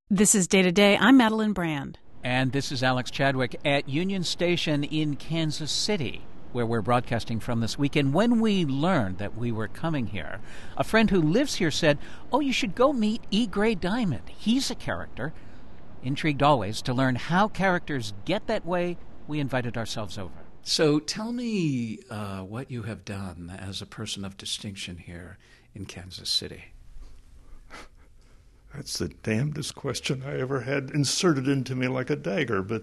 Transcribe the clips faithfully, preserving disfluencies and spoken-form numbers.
This is Day to Day. I'm Madeline Brand. And this is Alex Chadwick at Union Station in Kansas City, where we're broadcasting from this weekend. When we learned that we were coming here, a friend who lives here said, oh, you should go meet E. Gray Diamond. He's a character. Intrigued always to learn how characters get that way, we invited ourselves over. So tell me uh, what you have done as a person of distinction here in Kansas City. That's the damnedest question I ever had inserted into me like a dagger, but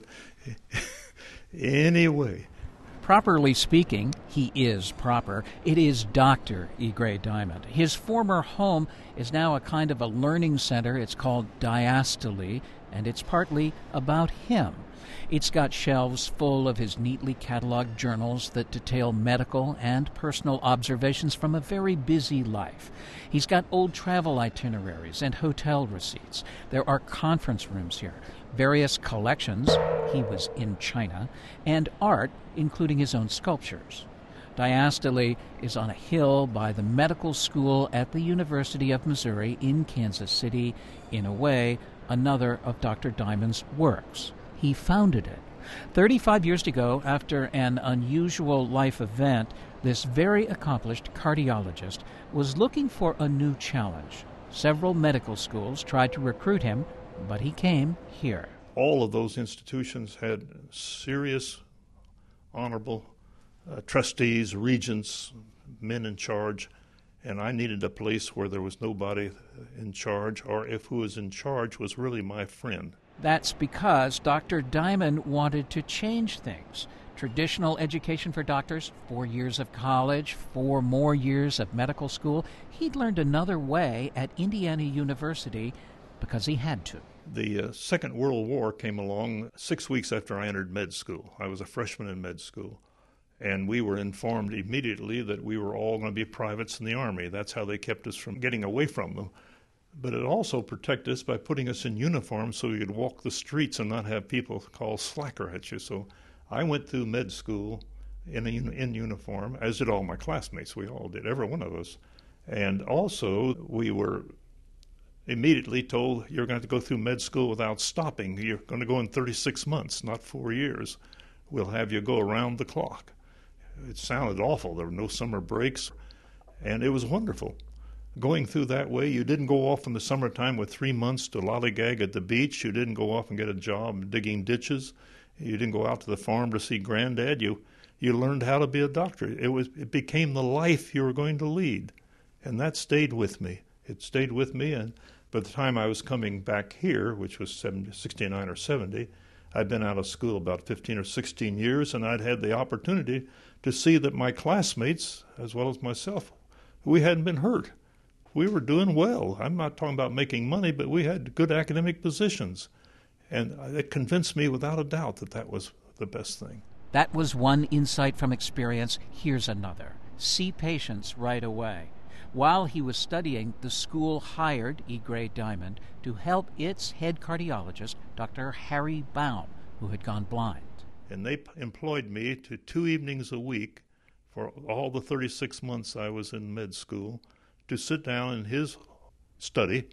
anyway. Properly speaking, he is proper. It is Doctor E. Gray Diamond. His former home is now a kind of a learning center. It's called Diastole, and it's partly about him. It's got shelves full of his neatly cataloged journals that detail medical and personal observations from a very busy life. He's got old travel itineraries and hotel receipts. There are conference rooms here, various collections — he was in China — and art, including his own sculptures. Diastole is on a hill by the medical school at the University of Missouri in Kansas City, in a way, another of Doctor Diamond's works. He founded it. Thirty-five years ago, after an unusual life event, this very accomplished cardiologist was looking for a new challenge. Several medical schools tried to recruit him, but he came here. All of those institutions had serious, honorable uh, trustees, regents, men in charge, and I needed a place where there was nobody in charge, or if who was in charge was really my friend. That's because Doctor Diamond wanted to change things. Traditional education for doctors, four years of college, four more years of medical school. He'd learned another way at Indiana University because he had to. The uh, Second World War came along six weeks after I entered med school. I was a freshman in med school, and we were informed immediately that we were all going to be privates in the Army. That's how they kept us from getting away from them. But it also protected us by putting us in uniform so we could walk the streets and not have people call slacker at you. So I went through med school in, a, in uniform, as did all my classmates. We all did, every one of us. And also we were immediately told, you're going to go through med school without stopping. You're going to go in thirty-six months, not four years. We'll have you go around the clock. It sounded awful. There were no summer breaks, and it was wonderful. Going through that way, you didn't go off in the summertime with three months to lollygag at the beach. You didn't go off and get a job digging ditches. You didn't go out to the farm to see Granddad. You you learned how to be a doctor. It was it became the life you were going to lead, and that stayed with me. It stayed with me, and by the time I was coming back here, which was sixty-nine or seventy, I'd been out of school about fifteen or sixteen years, and I'd had the opportunity to see that my classmates, as well as myself, we hadn't been hurt. We were doing well. I'm not talking about making money, but we had good academic positions. And it convinced me without a doubt that that was the best thing. That was one insight from experience. Here's another. See patients right away. While he was studying, the school hired E. Gray Diamond to help its head cardiologist, Doctor Harry Baum, who had gone blind. And they employed me to two evenings a week for all the thirty-six months I was in med school, to sit down in his study,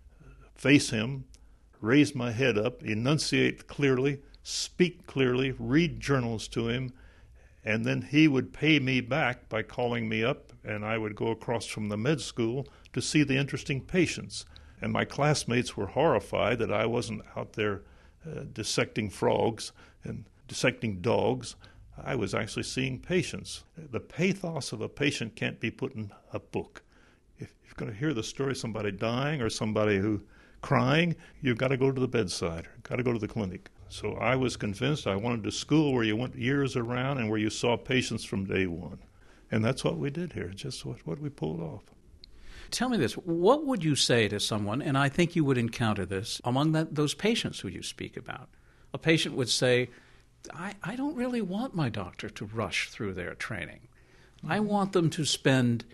face him, raise my head up, enunciate clearly, speak clearly, read journals to him, and then he would pay me back by calling me up, and I would go across from the med school to see the interesting patients. And my classmates were horrified that I wasn't out there uh, dissecting frogs and dissecting dogs. I was actually seeing patients. The pathos of a patient can't be put in a book. If you're going to hear the story of somebody dying or somebody who crying, you've got to go to the bedside, you've got to go to the clinic. So I was convinced I wanted a school where you went years around and where you saw patients from day one. And that's what we did here, just what, what we pulled off. Tell me this, what would you say to someone, and I think you would encounter this among that, those patients who you speak about. A patient would say, I, I don't really want my doctor to rush through their training. I want them to spend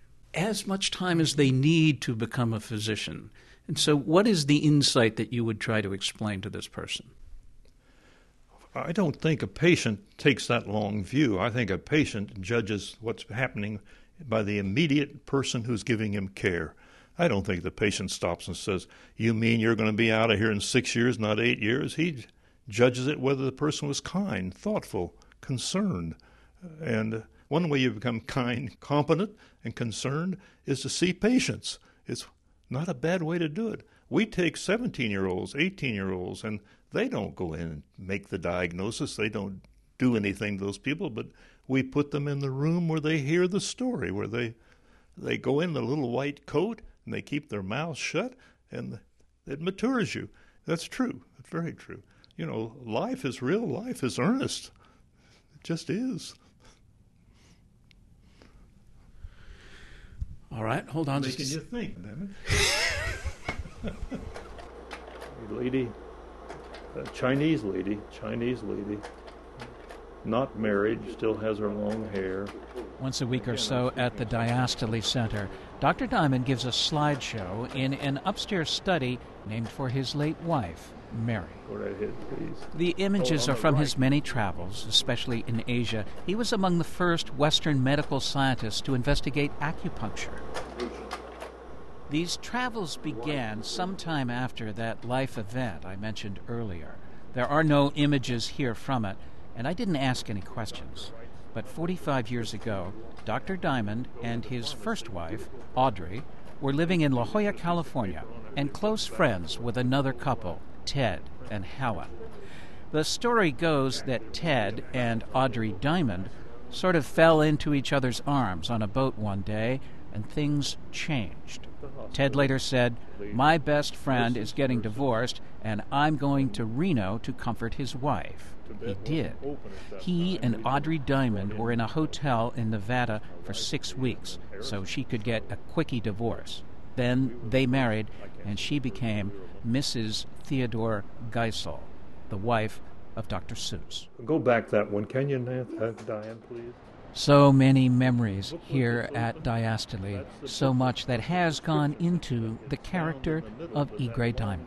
as much time as they need to become a physician. And so what is the insight that you would try to explain to this person? I don't think a patient takes that long view. I think a patient judges what's happening by the immediate person who's giving him care. I don't think the patient stops and says, you mean you're going to be out of here in six years, not eight years? He judges it whether the person was kind, thoughtful, concerned. And one way you become kind, competent, and concerned is to see patients. It's not a bad way to do it. We take seventeen-year-olds, eighteen-year-olds, and they don't go in and make the diagnosis. They don't do anything to those people, but we put them in the room where they hear the story, where they they go in the little white coat, and they keep their mouths shut, and it matures you. That's true. It's very true. You know, life is real. Life is earnest. It just is. All right, hold on. Making just... you think, damn it. A lady, a Chinese lady, Chinese lady, not married, still has her long hair. Once a week or so at the Diastole Center, Doctor Diamond gives a slideshow in an upstairs study named for his late wife, Mary. Go right ahead, please. The images Oh, are on the from right. his many travels, especially in Asia. He was among the first Western medical scientists to investigate acupuncture. These travels began sometime after that life event I mentioned earlier. There are no images here from it, and I didn't ask any questions. But forty-five years ago, Doctor Diamond and his first wife, Audrey, were living in La Jolla, California, and close friends with another couple, Ted and Helen. The story goes that Ted and Audrey Diamond sort of fell into each other's arms on a boat one day, and things changed. Ted later said, "My best friend is getting divorced, and I'm going to Reno to comfort his wife." He did. He and Audrey Diamond were in a hotel in Nevada for six weeks so she could get a quickie divorce. Then they married, and she became Missus Theodore Geisel, the wife of Doctor Seuss. Go back that one, can you, Diane, please? So many memories here at Diastole, so much that has gone into the character of E. Gray Diamond.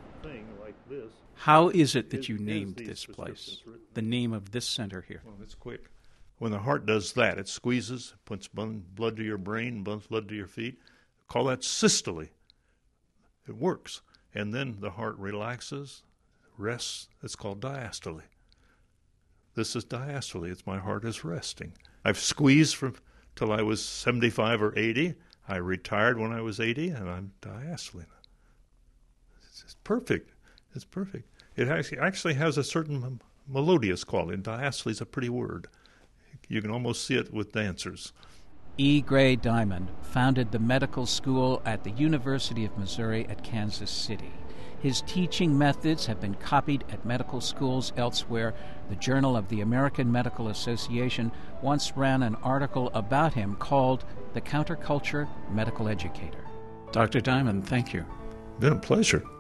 How is it that you named this place, the name of this center here? Well, it's quick. When the heart does that, it squeezes, puts blood to your brain, blood to your feet. Call that systole. It works. And then the heart relaxes, rests. It's called diastole. This is diastole. It's my heart is resting. I've squeezed from till I was seventy-five or eighty. I retired when I was eighty, and I'm diastole now. It's, it's perfect. It's perfect. It actually, actually has a certain melodious quality. Diastole is a pretty word. You can almost see it with dancers. E. Gray Diamond founded the medical school at the University of Missouri at Kansas City. His teaching methods have been copied at medical schools elsewhere. The Journal of the American Medical Association once ran an article about him called The Counterculture Medical Educator. Doctor Diamond, thank you. Been a pleasure.